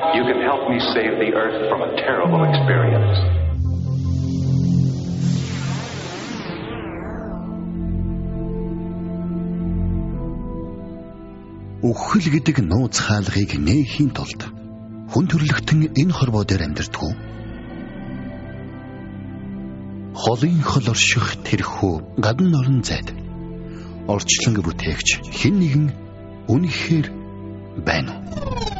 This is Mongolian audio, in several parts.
You can help me save the earth from a terrible experience. Үхэл гэдэг нууц хаалгыг нээхийн тулд хүн төрлөختөн энэ хорвоо дээр амьдардаг. Холын хол орших тэрхүү гадна орон зайд орчлонг бүтээгч хэн нэгэн үнэхээр байна уу?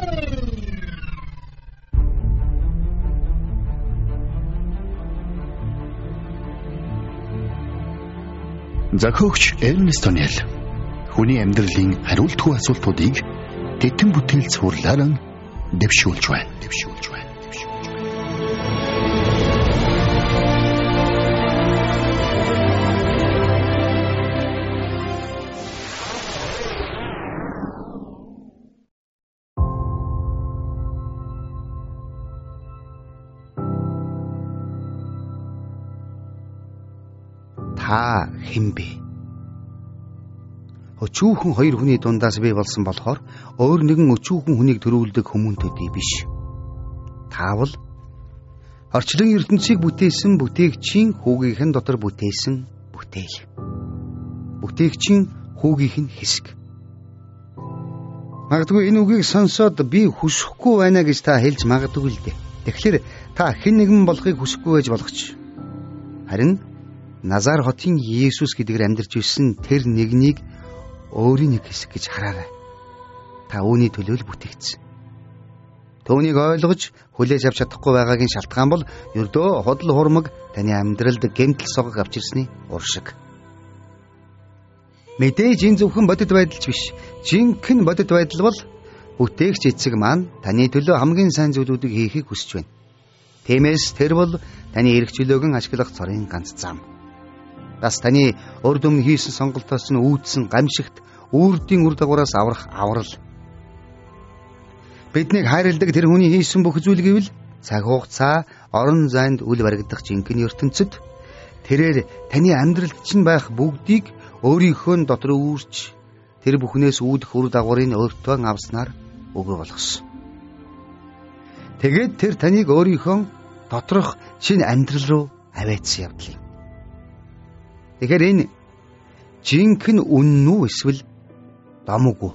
Зохиогч Эрнест Тоннелл хүний амьдралын хариултгүй асуултуудыг тэтэн бүтээл цуурлааран дэвшүүлж байна. Та хэн бэ? Өчүүхэн хоёр хүний дундаас бий болсон болохоор өөр нэгэн өчүүхэн хүнийг төрүүлдэг хүмүүнтэйдээ биш. Таавал орчлон ертөнцийг бүтээсэн бүтээгчийн хүүгийнхэн дотор бүтээсэн бүтээл. Бүтээгчийн хүүгийнх нь хэсэг. Магадгүй энэ үгийг сонсоод би хүсэхгүй байна гэж та хэлж магадгүй л дээ. Тэгэхээр та хэн нэгэн болохыг хүсэхгүй байж болох ч. Харин Назар хотын Есүс гэдгээр амьдарч ирсэн тэр нэгнийг өөрийн нэг хэсэг гэж хараарай. Та үүний төлөө л бүтээгдсэн. Түүнийг ойлгож хүлээж авч чадахгүй байгаагийн шалтгаан бол ердөө худал хурмаг таны амьдралд гэмтэл согог авч ирсний уршиг. Мэдээж энэ зөвхөн бодит байдалч биш. Жинхэнэ бодит байдал бол бүтээгч эцэг маань таны төлөө хамгийн сайн зүйлүүдийг хийхийг хүсэж байна. Тиймээс тэр бол таны эрх чөлөөгөн ашиглах цорын ганц зам. Бас таны урд өмнө хийсэн сонголтоос нь үүдсэн гамшигт үрдийн үр дагавраас аврах аврал. Биднийг хайрладаг тэр хүний хийсэн бүх зүйл гэвэл цаг хугацаа, орон зайд үл баригдах жинхэнэ ертөнцид тэрээр таны амьдралд чинь байх бүгдийг өөрийнхөө дотор үүрч тэр бүхнээс үүдэх үр дагаврыг өөртөө авснаар өгөө болгосон. Тэгээд тэр таныг өөрийнхөө доторх шинэ амьдрал руу аваадсан явдал юм. Тэгэхээр энэ жинхэнэ үнэн үү эсвэл домоггүй?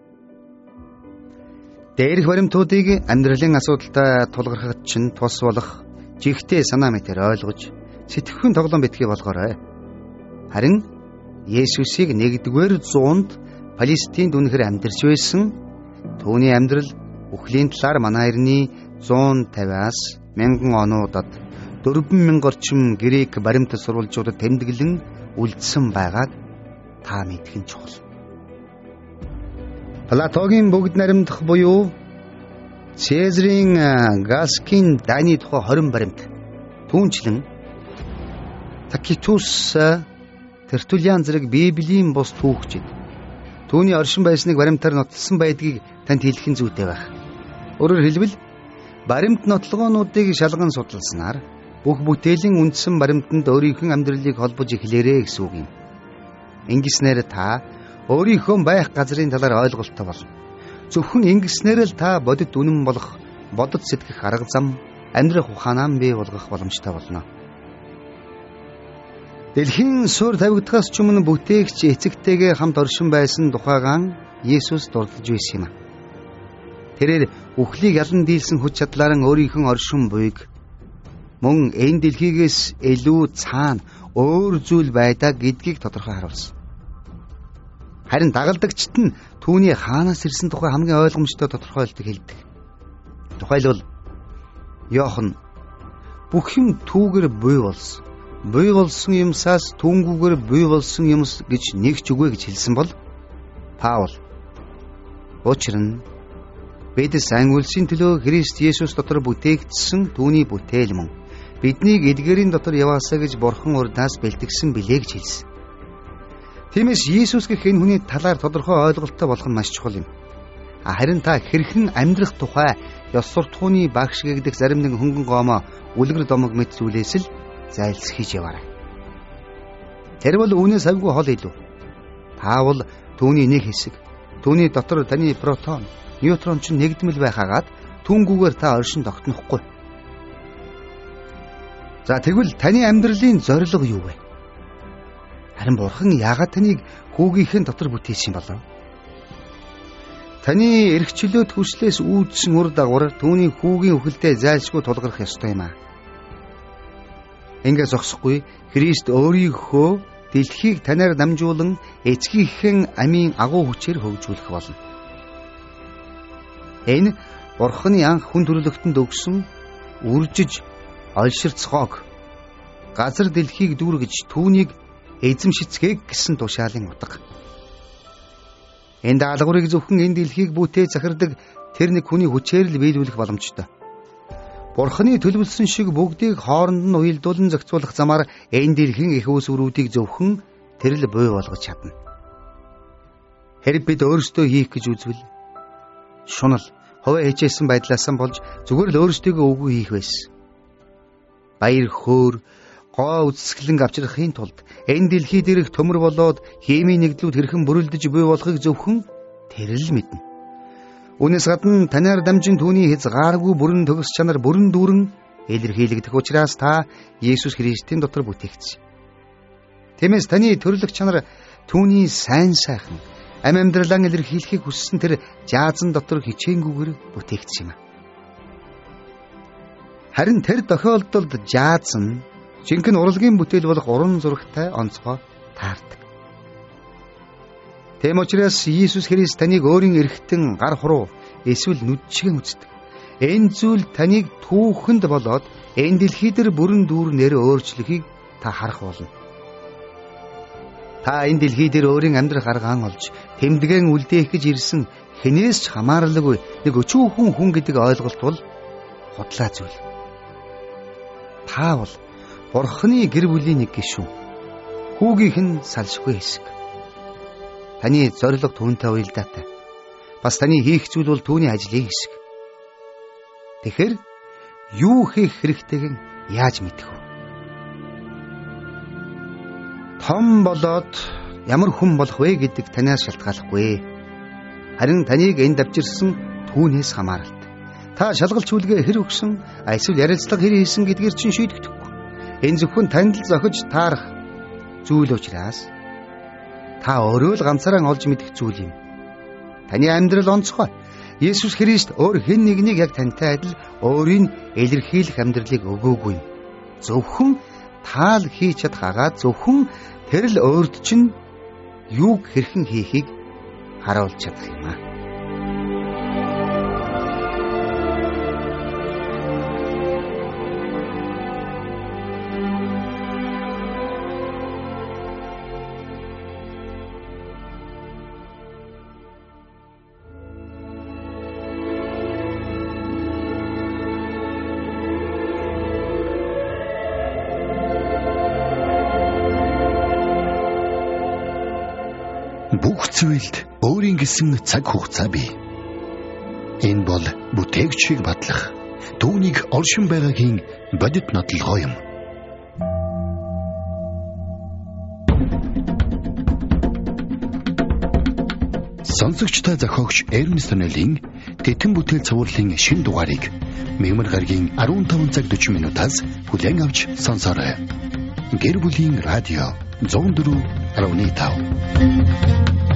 Дээрх баримтуудыг амьдралын асуудалтай тулгархад чинь тус болох жигтэй санаа мэтээр ойлгож сэтгэхүйн тоглоом битгий болгоорой. Харин Есүсийг 1-р зуунд Палестинд үнэхээр амьдарч байсан түүний амьдрал үхлийн талаар манай эртний 150-аас 1000 онуудад 4000 орчим грек баримт сурвалжуудад тэмдэглэн үлдсэн байгааг та мэдэх нь чухал. Платогийн бүгд наримдах буюу Цезарийн Гаскин Даны тухай 20 баримт түүнчлэн Такитус Тертулиан зэрэг Библийн бус түүхчид түүний оршин байсныг баримтаар нотолсон байдгийг танд хэлэх нь зүйтэй байх. Өөрөөр хэлбэл баримт нотлогоонуудыг шалган судалснаар бүх бүтээлийн үндсэн баримтанд өөрийнхөө амьдралыг холбож эхлээрэй гэсэн үг юм. Ингэснээр та өөрийнхөө байх газрын талаар ойлголттой болно. Зөвхөн ингэснээр л та бодит үнэн болох, бодит сэтгэх арга зам, амьдрах ухаанаа бий болгох боломжтой болно. Дэлхийн суурь тавигдахаас ч өмнө бүтээгч эцэгтэйгээ хамт оршин байсан тухайгаан Есүс дурдж байсан юм. Тэрээр үхлийг ялан дийлсэн хүч чадлаараа өөрийнхөө оршин буйг мөн энэ дэлхийгээс илүү цаана өөр зүйл байдаг гэдгийг тодорхой харуулсан. Харин дагалдагчид нь түүний хаанаас ирсэн тухай хамгийн ойлгомжтой тодорхойлтыг хэлдэг. Тухайлбал Иохан бүх юм түүгээр буй болсон. Буй болсон юмсаас түүнгүүгээр буй болсон юмс гэж нэгч үгүй гэж хэлсэн бол Паул учир нь бид сайн үлсийн төлөө Христ Есүс дотор бүтээгдсэн түүний бүтээл мөн биднийг эдгээрийн дотор яваасаа гэж Бурхан урдаас бэлтгэсэн билээ гэж хэлсэн. Тиймээс Есүс гэх энэ хүний талаар тодорхой ойлголттой болох нь маш чухал юм. Харин та хэрхэн амьдрах тухай ёс суртахууны багш гэгдэх зарим нэг хөнгөн гоомоо үлгэр домог мэт зүйлээс л зайлсхийж яваарай. Тэр бол үүнээс авгүй хол илүү. Паул түүний нэг хэсэг, түүний дотор таны протон, нейтрон ч нэгдмэл байхаагаад түүнгүүгээр та оршин тогтнохгүй. За тэгвэл таны амьдралын зорилго юу вэ? Харин Бурхан яагаад таныг хүүгийнхэн дотор бүтээсэн болов? Таны эрх чөлөөт хүслээс үүдсэн үр дагавар түүний хүүгийн үхэлдээ зайлшгүй тулгарх ёстой юм аа. Ингээс зогсохгүй Христ өөрийнхөө дэлхийг танаар дамжуулан эцгийнхээ амийн агуу хүчээр хөгжүүлэх болно. Энэ Бурханы анх хүн төрлөختөнд өгсөн үржиж олширцгоог газар дэлхийг дүүргэж түүнийг эзэмшицгээг гэсэн тушаалын утга. Энэ даалгаврыг зөвхөн энэ дэлхийг бүтээ захирдаг тэр нэг хүний хүчээр л биелүүлэх боломжтой. Бурханы төлөвлөсөн шиг бүгдийг хооронд нь уялдуулан зохицуулах замаар энэ дэлхийн их үүсвэрүүдийг зөвхөн тэр л буй болгож чадна. Хэрэг бид өөрсдөө хийх гэж үзвэл шунал хувиа хийжсэн байдлаасаа болж зүгээр л өөрсдийгөө үгүй хийх байсан. Баяр хөөр гоо үсгэлэн авчрахын тулд энэ дэлхий дээрх төмөр болоод химийн нэгдлүүд хэрхэн бүрэлдэж буй болохыг зөвхөн тэр л мэднэ. Үүнээс гадна танаар дамжин түүний хязгааргүй бүрэн төгс чанар бүрэн дүүрэн илэрхийлэгдэх учраас та Есүс Христийн дотор бүтээгдсэн. Тиймээс таны төрлөх чанар түүний сайн сайхан ам амьдралаа илэрхийлэхийг хүссэн тэр жаазан дотор хичээнгүйгээр бүтээгдсэн юм. Харин тэр тохиолдолд жаазан жинхэнэ урлагийн бүтээл болох уран зурагтай онцгой таардаг. Тэм учраас Иесус Христ таныг өөрийн эрхтэн гар хуруу эсвэл нүдчгэн үздэг. Энэ зүйл таныг түүхэнд болоод энэ дэлхий дээр бүрэн дүүрнээр өөрчлөхийг та харах болно. Та энэ дэлхий дээр өөрийн амьдрах аргаан олж тэмдгэн үлдээх гэж ирсэн хэнээс ч хамааралгүй нэг өчүүхэн хүн гэдэг ойлголт бол худлаа зүйл. Та бол Бурханы гэр бүлийн нэг гишүүн. Хүүгийнх нь салшгүй хэсэг. Таны зорилго түүнтэй уялдаатай. Бас таны хийх зүйл бол түүний ажлын хэсэг. Тэгэхээр юу хийх хэрэгтэйг нь яаж мэдэх вэ? Том болоод ямар хүн болох вэ гэдэг танаас шалтгааллахгүй. Харин таныг энд авчирсан түүнээс хамааралтай. Та шалгалт чүүлгээ хэр өгсөн, эсвэл ярилцлага хэр хийсэн гэдгээр чинь шийдэгдэхгүй. Энэ зөвхөн танд л зохиж таарах зүйл учраас та өөрөө л ганцаараа олж мэдэх зүйл юм. Таны амьдрал онцгой. Есүс Христ өөр хэн нэгнийг яг тантай адил өөрийн илэрхийлэх амьдралыг өгөөгүй юм. Зөвхөн таал хийж чадах агаад зөвхөн тэр л өөрт чинь юуг хэрхэн хийхийг харуулж чадах юм аа. Бүх зүйлд өөрийн гэсэн цаг хугацаа бий. Энэ бол бүтээгчийг батлах, түүнийг оршин байгаагийн бодит нотлогоо юм. Сонсогчтой зохиогч Эрнст Неллийн Тэтэн бүтээл цувралын шинэ дугаарыг мэгмар гарагийн 15 цаг 40 минутаас хүлээн авч сонсоорой. Гэр бүлийн радио 104.5